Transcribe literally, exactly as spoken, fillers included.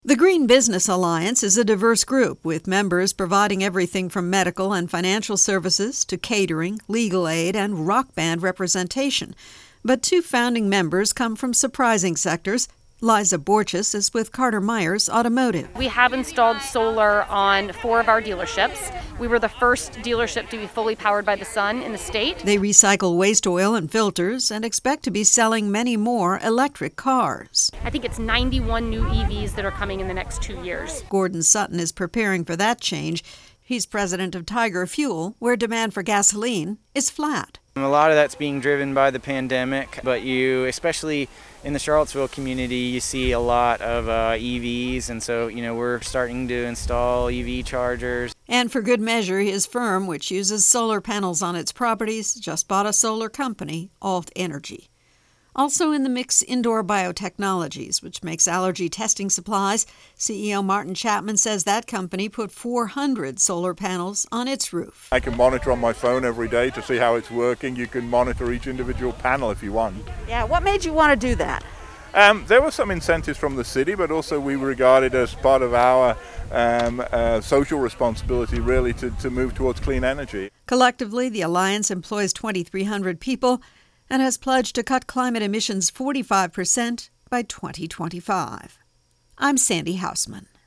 The Green Business Alliance is a diverse group with members providing everything from medical and financial services to catering, legal aid, and rock band representation. But two founding members come from surprising sectors. Liza Borchis is with Carter Myers Automotive. We have installed solar on four of our dealerships. We were the first dealership to be fully powered by the sun in the state. They recycle waste oil and filters and expect to be selling many more electric cars. I think it's ninety-one new E Vs that are coming in the next two years. Gordon Sutton is preparing for that change. He's president of Tiger Fuel, where demand for gasoline is flat. A lot of that's being driven by the pandemic, but you, especially in the Charlottesville community, you see a lot of uh, E Vs, and so, you know, we're starting to install E V chargers. And for good measure, his firm, which uses solar panels on its properties, just bought a solar company, Alt Energy. Also in the mix, Indoor Biotechnologies, which makes allergy testing supplies. C E O Martin Chapman says that company put four hundred solar panels on its roof. I can monitor on my phone every day to see how it's working. You can monitor each individual panel if you want. Yeah, what made you want to do that? Um, there were some incentives from the city, but also we regard it as part of our um, uh, social responsibility, really, to, to move towards clean energy. Collectively, the Alliance employs twenty-three hundred people and has pledged to cut climate emissions forty-five percent by twenty twenty-five. I'm Sandy Hausman.